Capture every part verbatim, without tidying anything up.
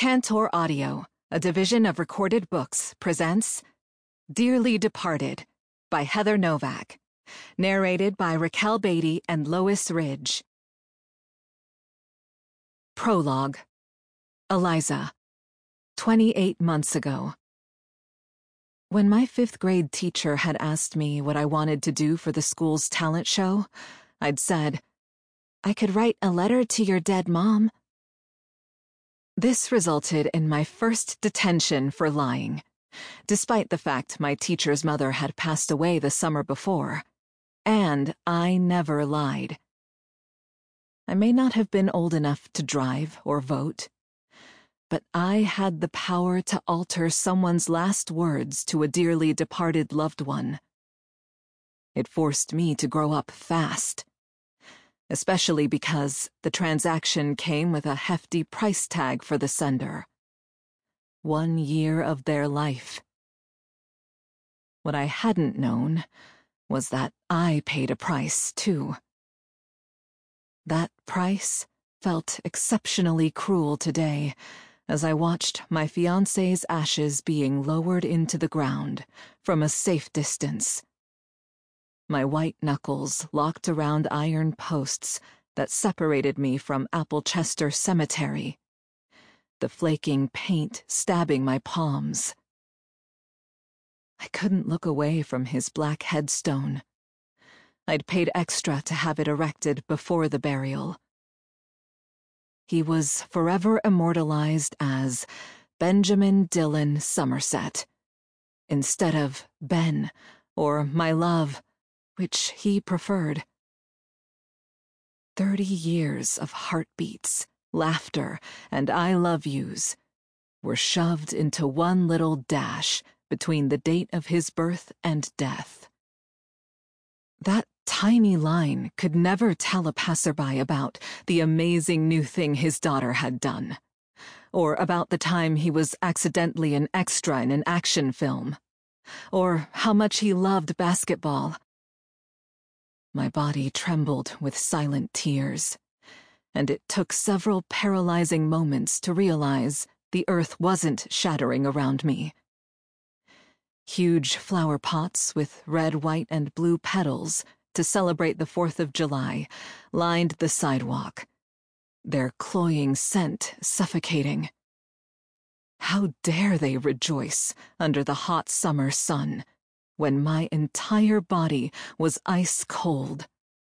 Tantor Audio, a division of Recorded Books, presents Dearly Departed by Heather Novak, narrated by Raquel Beatty and Lois Ridge. Prologue. Eliza. twenty-eight months ago. When my fifth grade teacher had asked me what I wanted to do for the school's talent show, I'd said, "I could write a letter to your dead mom." This resulted in my first detention for lying, despite the fact my teacher's mother had passed away the summer before, and I never lied. I may not have been old enough to drive or vote, but I had the power to alter someone's last words to a dearly departed loved one. It forced me to grow up fast, especially because the transaction came with a hefty price tag for the sender. One year of their life. What I hadn't known was that I paid a price, too. That price felt exceptionally cruel today as I watched my fiancé's ashes being lowered into the ground from a safe distance. My white knuckles locked around iron posts that separated me from Applechester Cemetery, the flaking paint stabbing my palms. I couldn't look away from his black headstone. I'd paid extra to have it erected before the burial. He was forever immortalized as Benjamin Dillon Somerset, instead of Ben or my love, which he preferred. Thirty years of heartbeats, laughter, and I love yous were shoved into one little dash between the date of his birth and death. That tiny line could never tell a passerby about the amazing new thing his daughter had done, or about the time he was accidentally an extra in an action film, or how much he loved basketball. My body trembled with silent tears, and it took several paralyzing moments to realize the earth wasn't shattering around me. Huge flower pots with red, white, and blue petals to celebrate the fourth of July lined the sidewalk, their cloying scent suffocating. How dare they rejoice under the hot summer sun, when my entire body was ice cold.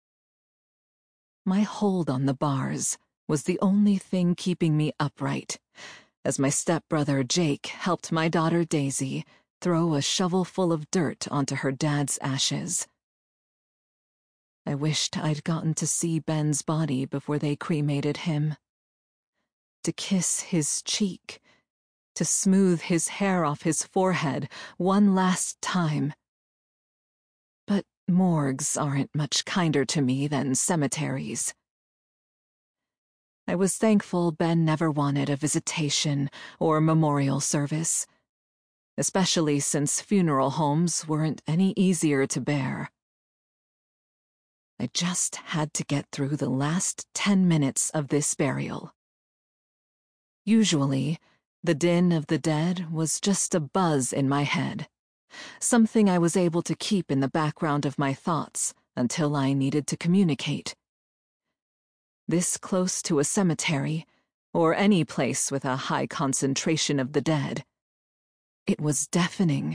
My hold on the bars was the only thing keeping me upright, as my stepbrother Jake helped my daughter Daisy throw a shovelful of dirt onto her dad's ashes. I wished I'd gotten to see Ben's body before they cremated him. To kiss his cheek, to smooth his hair off his forehead one last time. But morgues aren't much kinder to me than cemeteries. I was thankful Ben never wanted a visitation or memorial service, especially since funeral homes weren't any easier to bear. I just had to get through the last ten minutes of this burial. Usually, the din of the dead was just a buzz in my head, something I was able to keep in the background of my thoughts until I needed to communicate. This close to a cemetery, or any place with a high concentration of the dead, it was deafening.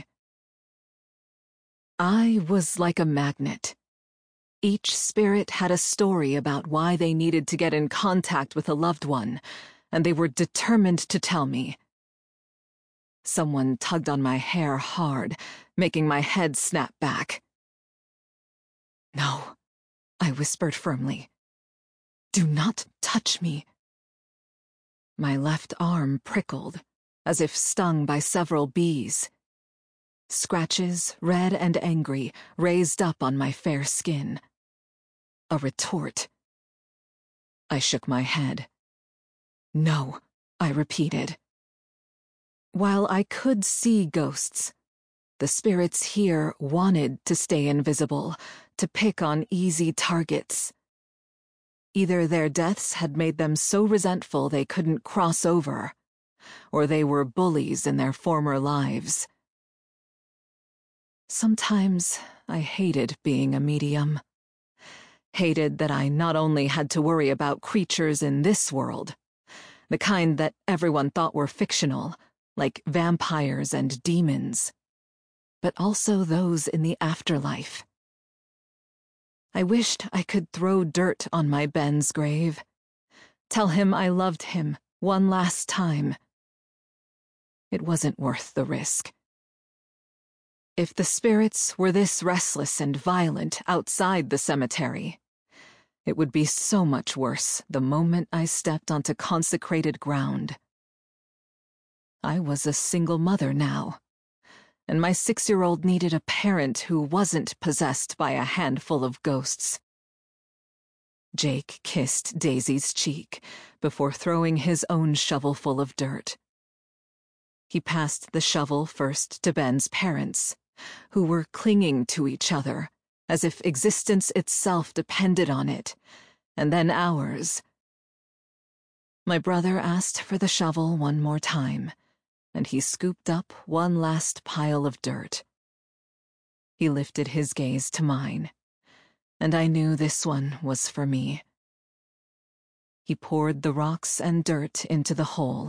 I was like a magnet. Each spirit had a story about why they needed to get in contact with a loved one, and they were determined to tell me. Someone tugged on my hair hard, making my head snap back. "No," I whispered firmly. "Do not touch me." My left arm prickled, as if stung by several bees. Scratches, red and angry, raised up on my fair skin. A retort. I shook my head. "No," I repeated. While I could see ghosts, the spirits here wanted to stay invisible, to pick on easy targets. Either their deaths had made them so resentful they couldn't cross over, or they were bullies in their former lives. Sometimes I hated being a medium. Hated that I not only had to worry about creatures in this world, the kind that everyone thought were fictional, like vampires and demons, but also those in the afterlife. I wished I could throw dirt on my Ben's grave, tell him I loved him one last time. It wasn't worth the risk. If the spirits were this restless and violent outside the cemetery, it would be so much worse the moment I stepped onto consecrated ground. I was a single mother now, and my six-year-old needed a parent who wasn't possessed by a handful of ghosts. Jake kissed Daisy's cheek before throwing his own shovelful of dirt. He passed the shovel first to Ben's parents, who were clinging to each other as if existence itself depended on it, and then ours. My brother asked for the shovel one more time, and he scooped up one last pile of dirt. He lifted his gaze to mine, and I knew this one was for me. He poured the rocks and dirt into the hole.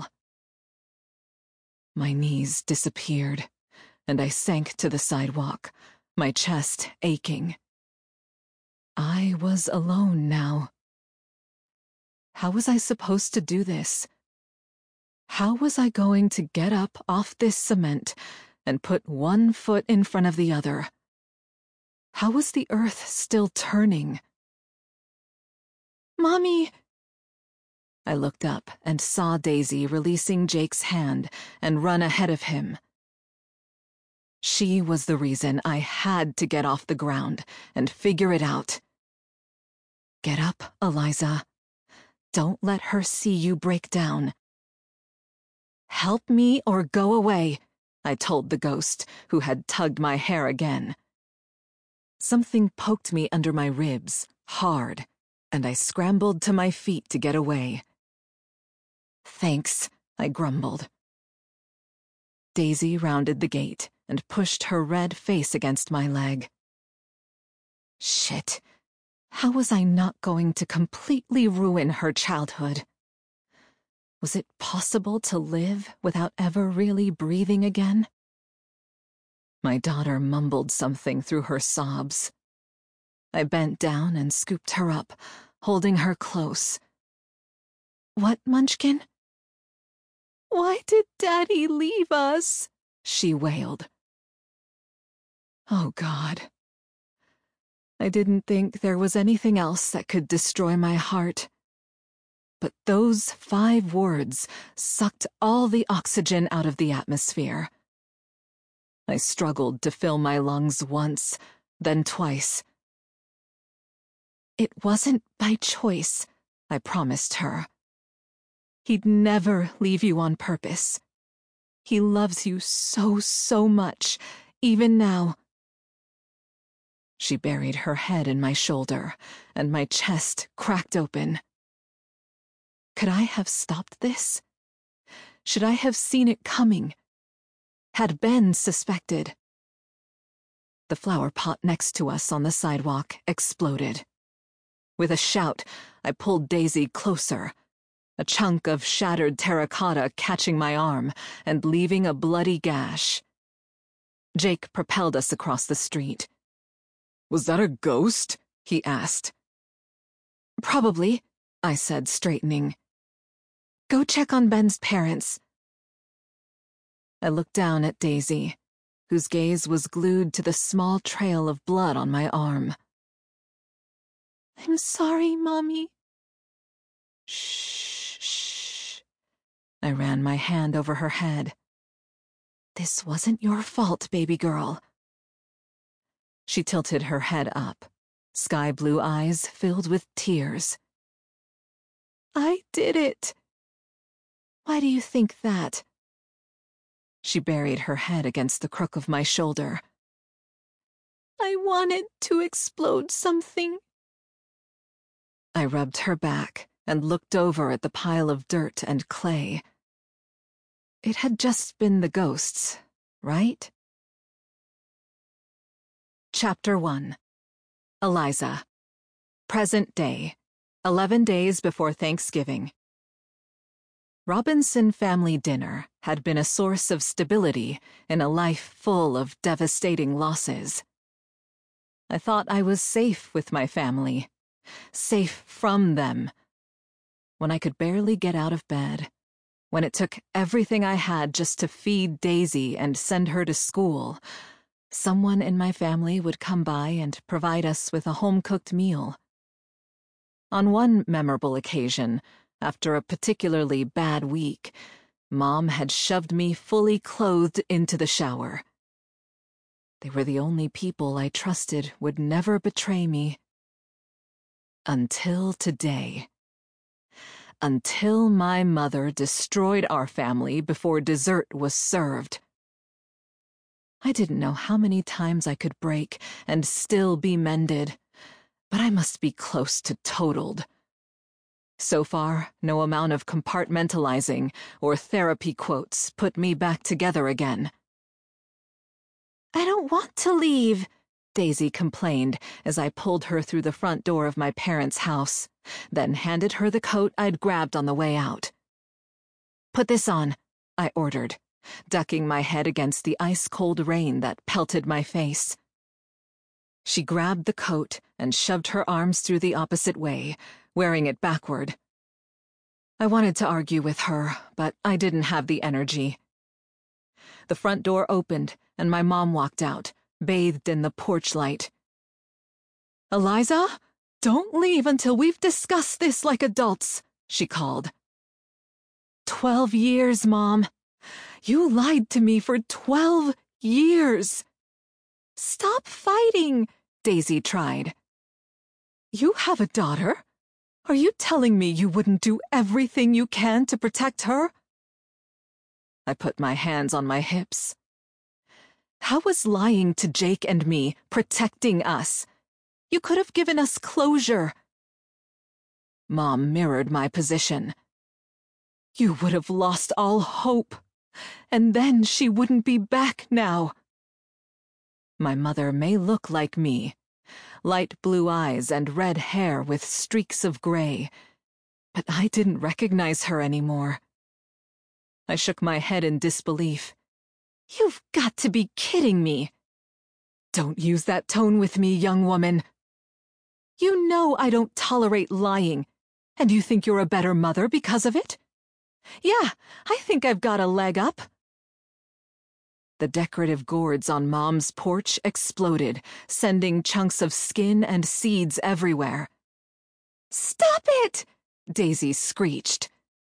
My knees disappeared, and I sank to the sidewalk, my chest aching. I was alone now. How was I supposed to do this? How was I going to get up off this cement and put one foot in front of the other? How was the earth still turning? Mommy! I looked up and saw Daisy releasing Jake's hand and run ahead of him. She was the reason I had to get off the ground and figure it out. Get up, Eliza. Don't let her see you break down. Help me or go away, I told the ghost, who had tugged my hair again. Something poked me under my ribs, hard, and I scrambled to my feet to get away. Thanks, I grumbled. Daisy rounded the gate and pushed her red face against my leg. Shit. How was I not going to completely ruin her childhood? Was it possible to live without ever really breathing again? My daughter mumbled something through her sobs. I bent down and scooped her up, holding her close. What, Munchkin? Why did Daddy leave us? She wailed. Oh, God. I didn't think there was anything else that could destroy my heart. But those five words sucked all the oxygen out of the atmosphere. I struggled to fill my lungs once, then twice. It wasn't by choice, I promised her. He'd never leave you on purpose. He loves you so, so much, even now. She buried her head in my shoulder, and my chest cracked open. Could I have stopped this? Should I have seen it coming? Had Ben suspected? The flower pot next to us on the sidewalk exploded. With a shout, I pulled Daisy closer, a chunk of shattered terracotta catching my arm and leaving a bloody gash. Jake propelled us across the street. Was that a ghost? He asked. Probably, I said, straightening. Go check on Ben's parents. I looked down at Daisy, whose gaze was glued to the small trail of blood on my arm. I'm sorry, Mommy. Shh, shh. I ran my hand over her head. This wasn't your fault, baby girl. She tilted her head up, sky blue eyes filled with tears. I did it. Why do you think that? She buried her head against the crook of my shoulder. I wanted to explode something. I rubbed her back and looked over at the pile of dirt and clay. It had just been the ghosts, right? Chapter one. Eliza. Present day. Eleven days before Thanksgiving. Robinson family dinner had been a source of stability in a life full of devastating losses. I thought I was safe with my family, safe from them. When I could barely get out of bed, when it took everything I had just to feed Daisy and send her to school, someone in my family would come by and provide us with a home-cooked meal. On one memorable occasion, after a particularly bad week, Mom had shoved me fully clothed into the shower. They were the only people I trusted would never betray me. Until today. Until my mother destroyed our family before dessert was served. I didn't know how many times I could break and still be mended, but I must be close to totaled. So far, no amount of compartmentalizing or therapy quotes put me back together again. "I don't want to leave," Daisy complained as I pulled her through the front door of my parents' house, then handed her the coat I'd grabbed on the way out. "Put this on," I ordered, ducking my head against the ice-cold rain that pelted my face. She grabbed the coat and shoved her arms through the opposite way, wearing it backward. I wanted to argue with her, but I didn't have the energy. The front door opened, and my mom walked out, bathed in the porch light. "Eliza, don't leave until we've discussed this like adults," she called. Twelve years, Mom. You lied to me for twelve years. "Stop fighting," Daisy tried. "You have a daughter. Are you telling me you wouldn't do everything you can to protect her?" I put my hands on my hips. How was lying to Jake and me protecting us? You could have given us closure. Mom mirrored my position. You would have lost all hope, and then she wouldn't be back now. My mother may look like me, light blue eyes and red hair with streaks of gray, but I didn't recognize her anymore. I shook my head in disbelief. "You've got to be kidding me." "Don't use that tone with me, young woman. You know I don't tolerate lying, and you think you're a better mother because of it? Yeah, I think I've got a leg up." The decorative gourds on Mom's porch exploded, sending chunks of skin and seeds everywhere. "Stop it!" Daisy screeched.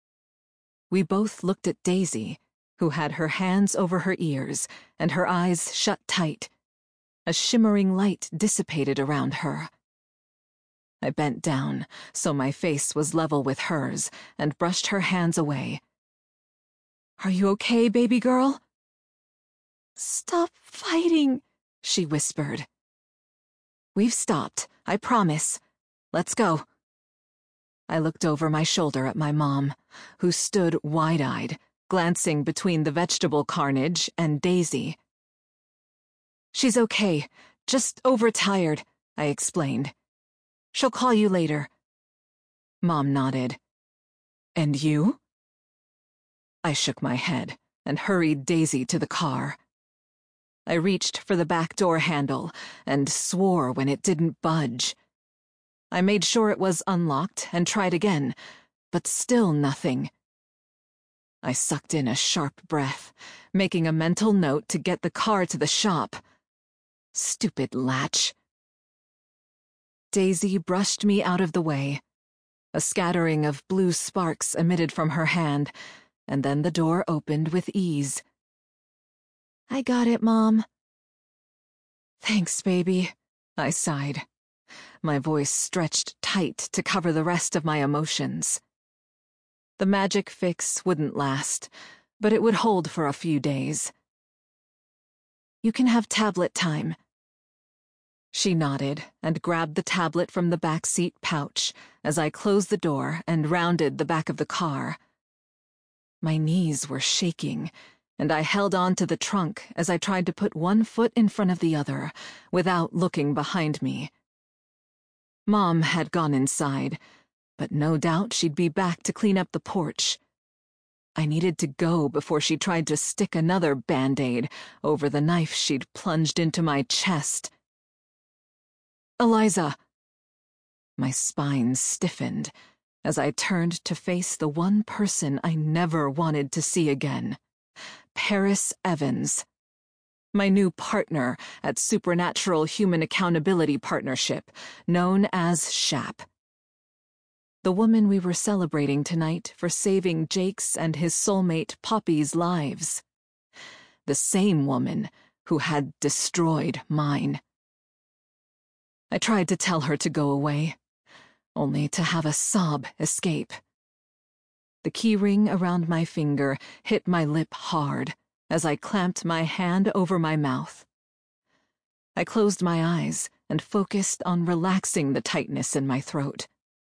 We both looked at Daisy, who had her hands over her ears and her eyes shut tight. A shimmering light dissipated around her. I bent down, so my face was level with hers, and brushed her hands away. "Are you okay, baby girl?" "Stop fighting," she whispered. "We've stopped, I promise. Let's go." I looked over my shoulder at my mom, who stood wide-eyed, glancing between the vegetable carnage and Daisy. "She's okay, just overtired," I explained. "She'll call you later." Mom nodded. "And you?" I shook my head and hurried Daisy to the car. I reached for the back door handle and swore when it didn't budge. I made sure it was unlocked and tried again, but still nothing. I sucked in a sharp breath, making a mental note to get the car to the shop. Stupid latch. Daisy brushed me out of the way. A scattering of blue sparks emitted from her hand, and then the door opened with ease. "I got it, Mom." "Thanks, baby," I sighed. My voice stretched tight to cover the rest of my emotions. The magic fix wouldn't last, but it would hold for a few days. "You can have tablet time." She nodded and grabbed the tablet from the back seat pouch as I closed the door and rounded the back of the car. My knees were shaking, and I held on to the trunk as I tried to put one foot in front of the other without looking behind me. Mom had gone inside, but no doubt she'd be back to clean up the porch. I needed to go before she tried to stick another Band-Aid over the knife she'd plunged into my chest. Eliza! My spine stiffened as I turned to face the one person I never wanted to see again, Paris Evans, my new partner at Supernatural Human Accountability Partnership, known as SHAP. The woman we were celebrating tonight for saving Jake's and his soulmate Poppy's lives. The same woman who had destroyed mine. I tried to tell her to go away, only to have a sob escape. The keyring around my finger hit my lip hard as I clamped my hand over my mouth. I closed my eyes and focused on relaxing the tightness in my throat.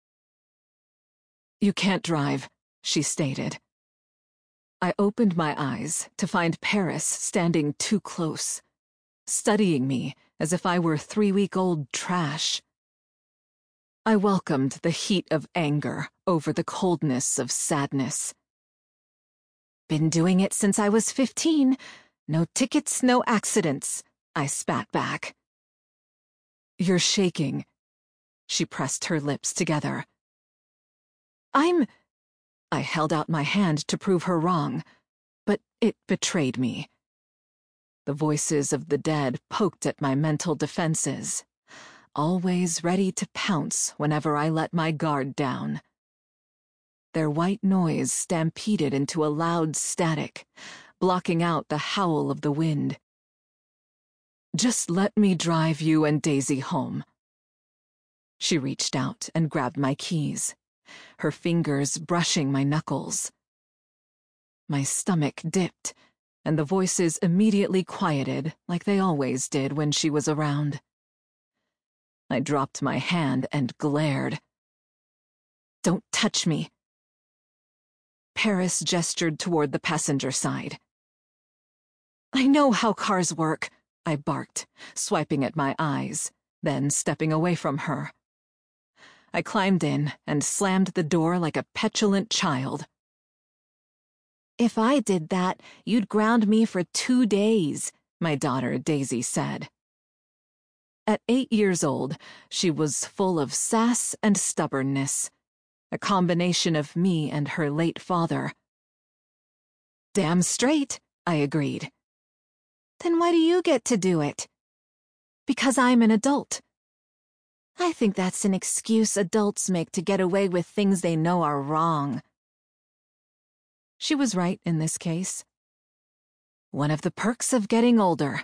"You can't drive," she stated. I opened my eyes to find Paris standing too close, studying me as if I were three-week-old trash. I welcomed the heat of anger over the coldness of sadness. "Been doing it since I was fifteen. No tickets, no accidents," I spat back. "You're shaking." She pressed her lips together. I'm... I held out my hand to prove her wrong, but it betrayed me. The voices of the dead poked at my mental defenses, always ready to pounce whenever I let my guard down. Their white noise stampeded into a loud static, blocking out the howl of the wind. "Just let me drive you and Daisy home." She reached out and grabbed my keys, her fingers brushing my knuckles. My stomach dipped, and the voices immediately quieted like they always did when she was around. I dropped my hand and glared. "Don't touch me." Paris gestured toward the passenger side. "I know how cars work," I barked, swiping at my eyes, then stepping away from her. I climbed in and slammed the door like a petulant child. "If I did that, you'd ground me for two days, my daughter Daisy said. At eight years old, she was full of sass and stubbornness, a combination of me and her late father. "Damn straight," I agreed. "Then why do you get to do it?" "Because I'm an adult." "I think that's an excuse adults make to get away with things they know are wrong." She was right in this case. One of the perks of getting older.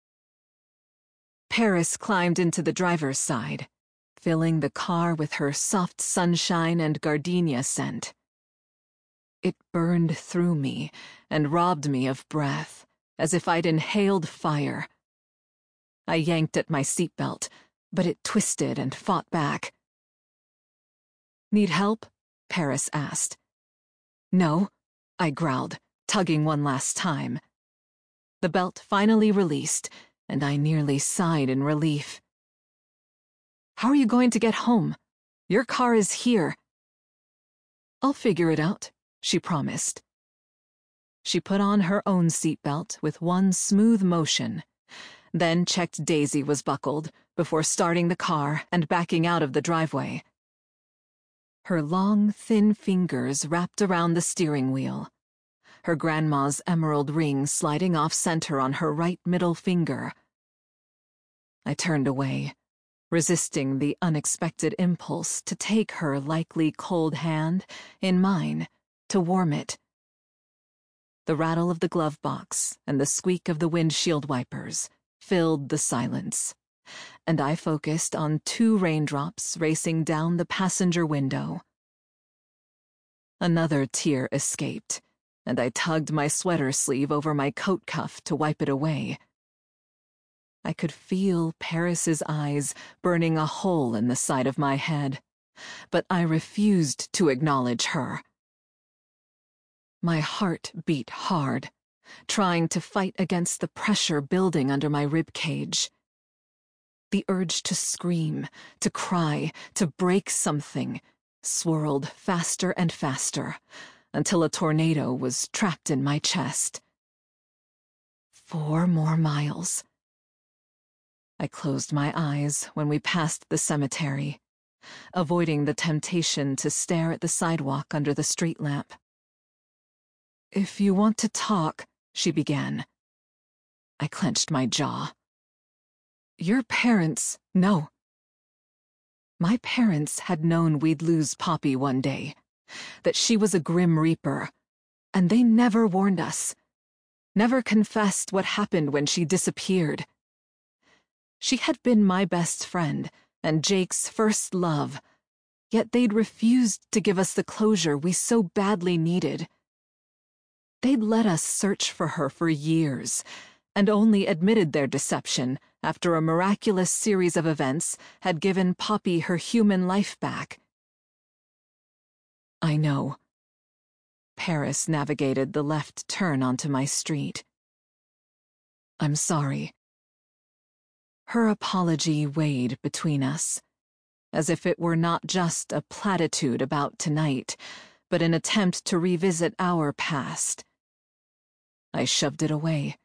Paris climbed into the driver's side, filling the car with her soft sunshine and gardenia scent. It burned through me and robbed me of breath, as if I'd inhaled fire. I yanked at my seatbelt, but it twisted and fought back. "Need help?" Paris asked. "No," I growled, tugging one last time. The belt finally released, and I nearly sighed in relief. "How are you going to get home? Your car is here." "I'll figure it out," she promised. She put on her own seatbelt with one smooth motion, then checked Daisy was buckled before starting the car and backing out of the driveway. Her long, thin fingers wrapped around the steering wheel, her grandma's emerald ring sliding off center on her right middle finger. I turned away, resisting the unexpected impulse to take her likely cold hand in mine to warm it. The rattle of the glove box and the squeak of the windshield wipers filled the silence, and I focused on two raindrops racing down the passenger window. Another tear escaped, and I tugged my sweater sleeve over my coat cuff to wipe it away. I could feel Paris's eyes burning a hole in the side of my head, but I refused to acknowledge her. My heart beat hard, trying to fight against the pressure building under my rib cage. The urge to scream, to cry, to break something swirled faster and faster until a tornado was trapped in my chest. Four more miles. I closed my eyes when we passed the cemetery, avoiding the temptation to stare at the sidewalk under the street lamp. "If you want to talk," she began. I clenched my jaw. "Your parents, no." My parents had known we'd lose Poppy one day, that she was a Grim Reaper, and they never warned us, never confessed what happened when she disappeared. She had been my best friend and Jake's first love, yet they'd refused to give us the closure we so badly needed. They'd let us search for her for years, and only admitted their deception after a miraculous series of events had given Poppy her human life back. I know. Paris navigated the left turn onto my street. "I'm sorry." Her apology weighed between us, as if it were not just a platitude about tonight, but an attempt to revisit our past. I shoved it away.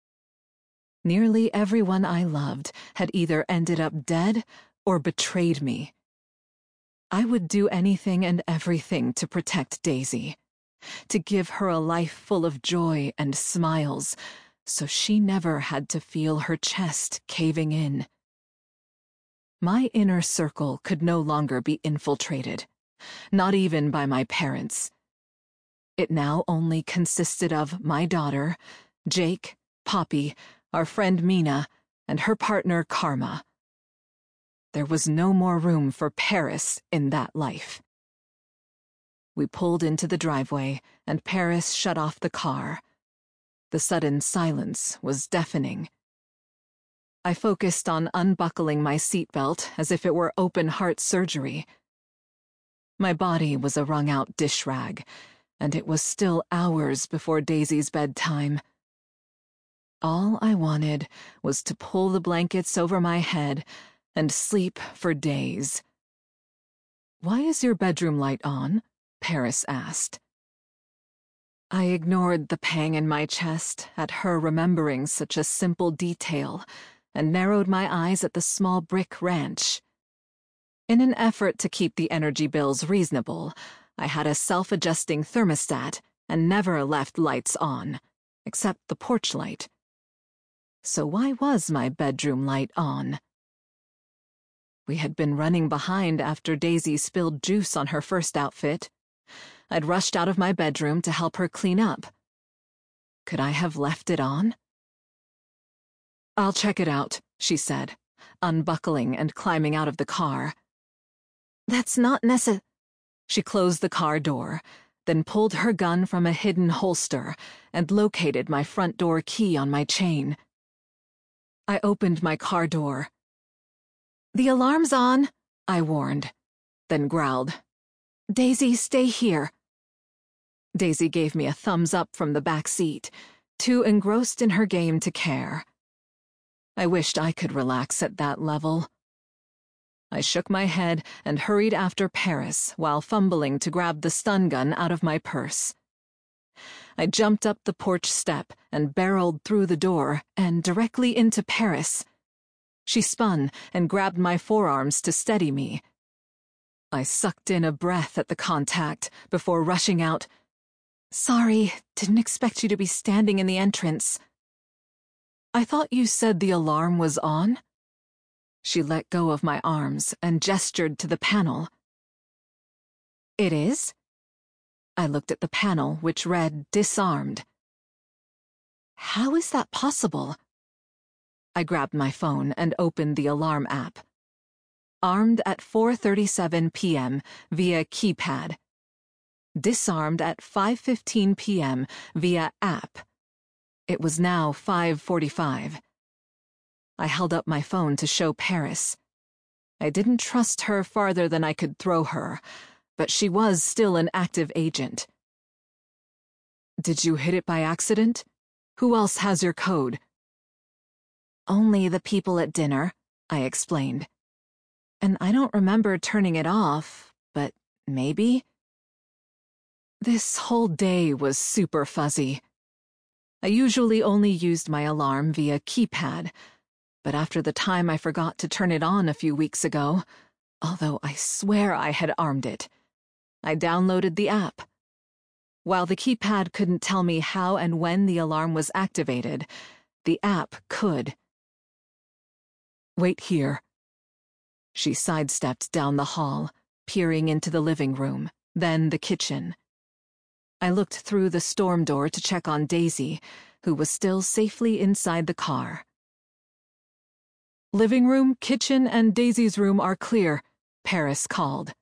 Nearly everyone I loved had either ended up dead or betrayed me. I would do anything and everything to protect Daisy, to give her a life full of joy and smiles, so she never had to feel her chest caving in. My inner circle could no longer be infiltrated, not even by my parents. It now only consisted of my daughter, Jake, Poppy, our friend Mina, and her partner Karma. There was no more room for Paris in that life. We pulled into the driveway, and Paris shut off the car. The sudden silence was deafening. I focused on unbuckling my seatbelt as if it were open-heart surgery. My body was a wrung-out dish rag, and it was still hours before Daisy's bedtime. All I wanted was to pull the blankets over my head and sleep for days. "Why is your bedroom light on?" Paris asked. I ignored the pang in my chest at her remembering such a simple detail and narrowed my eyes at the small brick ranch. In an effort to keep the energy bills reasonable, I had a self-adjusting thermostat and never left lights on, except the porch light. So why was my bedroom light on? We had been running behind after Daisy spilled juice on her first outfit. I'd rushed out of my bedroom to help her clean up. Could I have left it on? "I'll check it out," she said, unbuckling and climbing out of the car. "That's not necess—" She closed the car door, then pulled her gun from a hidden holster and located my front door key on my chain. I opened my car door. "The alarm's on," I warned, then growled, "Daisy, stay here." Daisy gave me a thumbs up from the back seat, too engrossed in her game to care. I wished I could relax at that level. I shook my head and hurried after Paris while fumbling to grab the stun gun out of my purse. I jumped up the porch step and barreled through the door and directly into Paris. She spun and grabbed my forearms to steady me. I sucked in a breath at the contact before rushing out, "Sorry, didn't expect you to be standing in the entrance." "I thought you said the alarm was on?" She let go of my arms and gestured to the panel. "It is?" I looked at the panel, which read disarmed. "How is that possible?" I grabbed my phone and opened the alarm app. Armed at four thirty-seven p m via keypad. Disarmed at five fifteen p m via app. It was now five forty-five. I held up my phone to show Paris. I didn't trust her farther than I could throw her, but she was still an active agent. Did you hit it by accident? Who else has your code? Only the people at dinner, I explained. And I don't remember turning it off, but maybe? This whole day was super fuzzy. I usually only used my alarm via keypad, but after the time I forgot to turn it on a few weeks ago, although I swear I had armed it, I downloaded the app. While the keypad couldn't tell me how and when the alarm was activated, the app could. Wait here. She sidestepped down the hall, peering into the living room, then the kitchen. I looked through the storm door to check on Daisy, who was still safely inside the car. Living room, kitchen, and Daisy's room are clear, Paris called.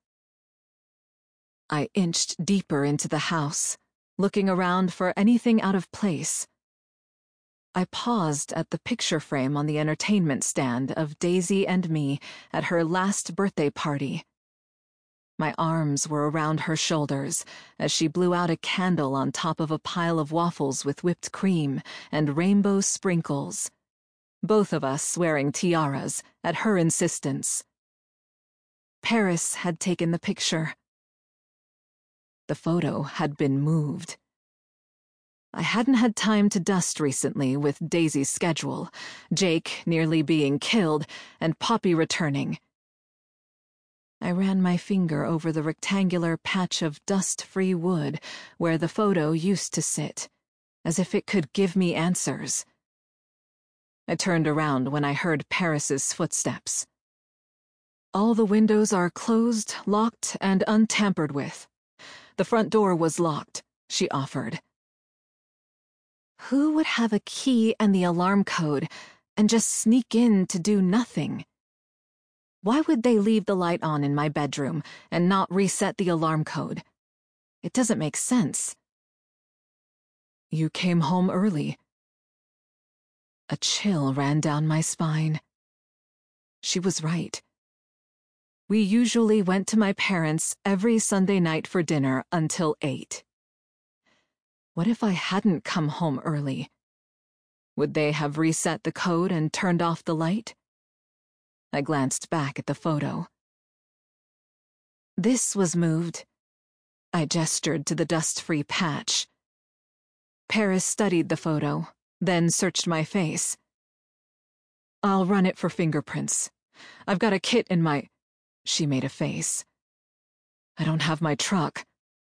I inched deeper into the house, looking around for anything out of place. I paused at the picture frame on the entertainment stand of Daisy and me at her last birthday party. My arms were around her shoulders as she blew out a candle on top of a pile of waffles with whipped cream and rainbow sprinkles, both of us wearing tiaras at her insistence. Paris had taken the picture. The photo had been moved. I hadn't had time to dust recently with Daisy's schedule, Jake nearly being killed, and Poppy returning. I ran my finger over the rectangular patch of dust-free wood where the photo used to sit, as if it could give me answers. I turned around when I heard Paris's footsteps. All the windows are closed, locked, and untampered with. The front door was locked, she offered. Who would have a key and the alarm code and just sneak in to do nothing? Why would they leave the light on in my bedroom and not reset the alarm code? It doesn't make sense. You came home early. A chill ran down my spine. She was right. We usually went to my parents' every Sunday night for dinner until eight. What if I hadn't come home early? Would they have reset the code and turned off the light? I glanced back at the photo. This was moved. I gestured to the dust-free patch. Paris studied the photo, then searched my face. I'll run it for fingerprints. I've got a kit in my... She made a face. I don't have my truck.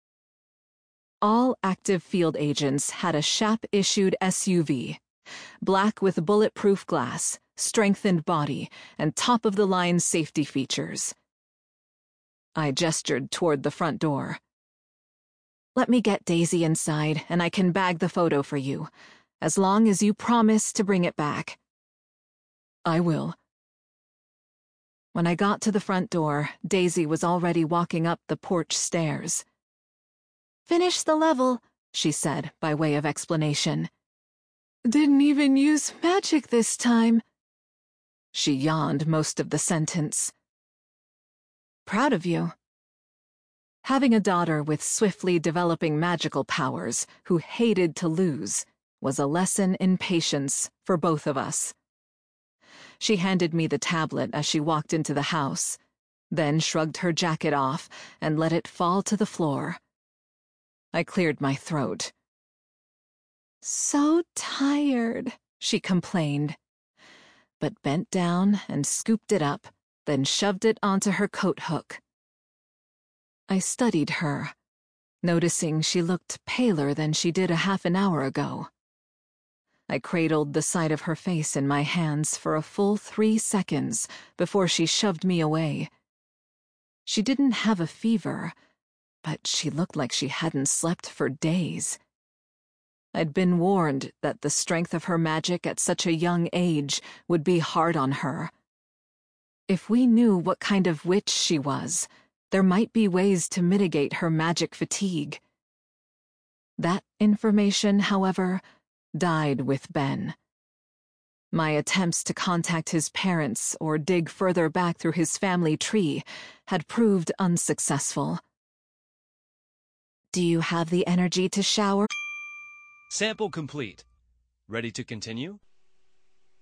All active field agents had a S H A P-issued S U V, black with bulletproof glass, strengthened body, and top-of-the-line safety features. I gestured toward the front door. Let me get Daisy inside, and I can bag the photo for you, as long as you promise to bring it back. I will. When I got to the front door, Daisy was already walking up the porch stairs. Finish the level, she said by way of explanation. Didn't even use magic this time. She yawned most of the sentence. Proud of you. Having a daughter with swiftly developing magical powers who hated to lose was a lesson in patience for both of us. She handed me the tablet as she walked into the house, then shrugged her jacket off and let it fall to the floor. I cleared my throat. So tired, she complained, but bent down and scooped it up, then shoved it onto her coat hook. I studied her, noticing she looked paler than she did a half an hour ago. I cradled the side of her face in my hands for a full three seconds before she shoved me away. She didn't have a fever, but she looked like she hadn't slept for days. I'd been warned that the strength of her magic at such a young age would be hard on her. If we knew what kind of witch she was, there might be ways to mitigate her magic fatigue. That information, however, died with Ben. My attempts to contact his parents or dig further back through his family tree had proved unsuccessful. Do you have the energy to shower? Sample complete. Ready to continue?